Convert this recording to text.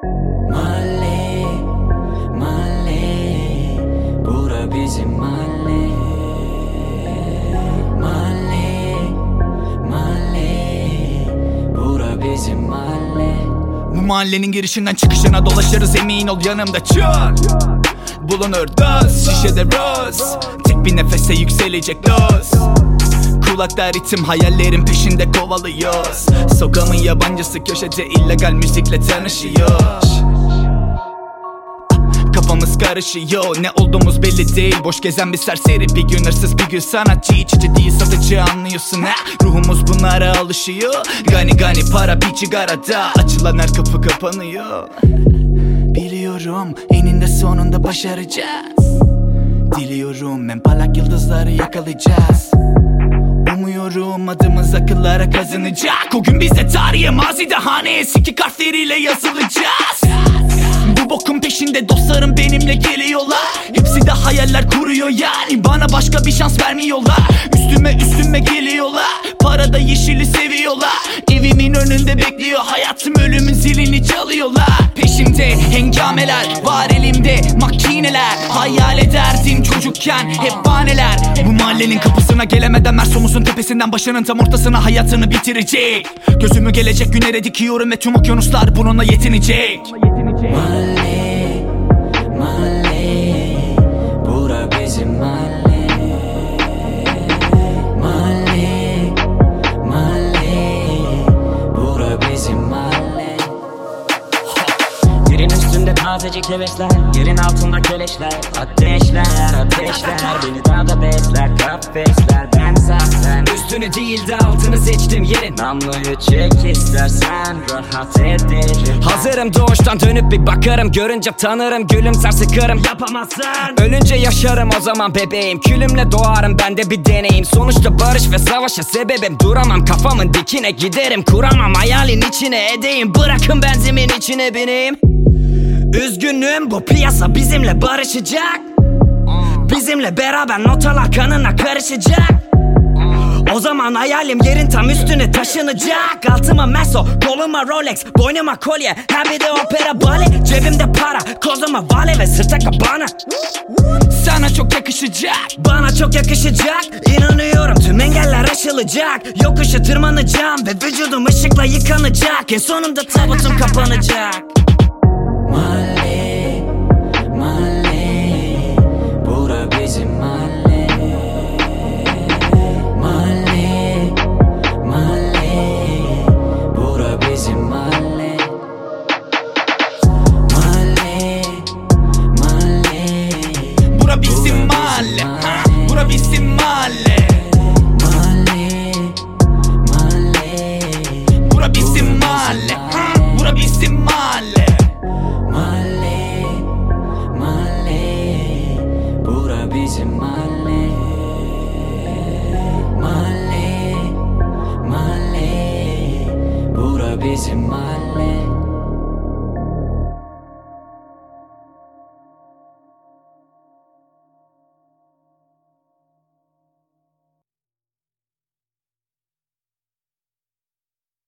Mahalle, mahalle, bura bizim mahalle. Mahalle, mahalle, bura bizim mahalle. Bu mahallenin girişinden çıkışına dolaşırız, emin ol yanımda çöl. Bulunur doz, şişede roz, tek bir nefese yükselecek doz. Kulakta ritim, hayallerin peşinde kovalıyoruz. Sokağın yabancısı köşede illegal müzikle tanışıyor. Kafamız karışıyor, ne olduğumuz belli değil. Boş gezen bir serseri, bir gün hırsız, bir gün sanatçı. İçici değil satıcı, anlıyorsun ha. Ruhumuz bunlara alışıyor. Gani gani para bir cigarada, açılan her kapı kapanıyor. Biliyorum eninde sonunda başaracağız. Diliyorum en parlak yıldızları yakalayacağız. Umuyorum adımız akıllara kazanacak. O gün biz de tarihe, mazide haneye sikik harfleriyle yazılacağız. Bu bokun peşinde dostlarım benimle geliyorlar. Hepsi de hayaller kuruyor yani, bana başka bir şans vermiyorlar. Üstüme geliyorlar, parada yeşili seviyorlar. Evimin önünde bekliyor hayatım, ölümün zilini çalıyorlar. Peşimde hengameler, var elimde makineler. Hayal ederdim çocukken hep bahaneler. Bu mahallenin kapısına gelemeden Mers omuzun tepesinden başının tam ortasına hayatını bitirecek. Gözümü gelecek günlere dikiyorum ve tüm okyanuslar bununla yetinecek. Mahalle, mahalle, bura bizim mahalle. Mahalle, mahalle, bura bizim mahalle. Yerin üstünde tazecik hevesler, yerin altında keleşler. Ateşler, ateşler, beni daha da besler. Kafesler, ben zaten üstünü değil de altını seçtim yerin. Namluyu çek istersen, rahat ederim. Hazırım doğuştan, dönüp bir bakarım. Görünce tanırım, gülümser sıkarım. Yapamazsan ölünce yaşarım o zaman bebeğim. Külümle doğarım, bende bir deneyim. Sonuçta barış ve savaşa sebebim. Duramam, kafamın dikine giderim. Kuramam, hayalin içine edeyim. Bırakın benzimin içine bineyim. Üzgünüm, bu piyasa bizimle barışacak. Bizimle beraber notalar kanına karışacak. O zaman hayalim yerin tam üstüne taşınacak. Altıma meso, koluma Rolex, boynuma kolye, ha bir de opera bale. Cebimde para, kozuma vale ve sırta kabana. Sana çok yakışacak, bana çok yakışacak. İnanıyorum tüm engeller aşılacak. Yokuşu tırmanacağım ve vücudum ışıkla yıkanacak. En sonunda tabutum kapanacak. Mahalle, mahalle, bura bizim mahalle. Mahalle, mahalle, bura bizim mahalle. Mahalle, mahalle, bura bizim mahalle. Bura bizim mahalle. mahalle, mahalle, Bura bizim mahalle. Bura bizim mahalle. mahalle, mahalle, bura bizim mahalle. Mahalle, mahalle, bura bizim mahalle.